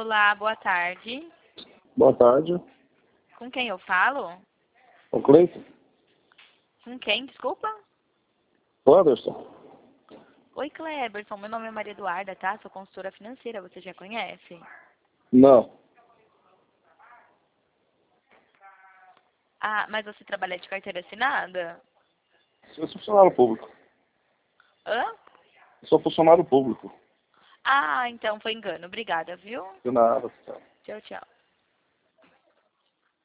Olá, boa tarde. Boa tarde. Com quem eu falo? O Cleiton? Com quem, desculpa? Anderson? Oi, Cleberson. Meu nome é Maria Eduarda, tá? Sou consultora financeira, você já conhece? Não. Ah, mas você trabalha de carteira assinada? Eu sou funcionário público. Hã? Eu sou funcionário público. Ah, então foi engano. Obrigada, viu? De nada, cara. Tchau, tchau.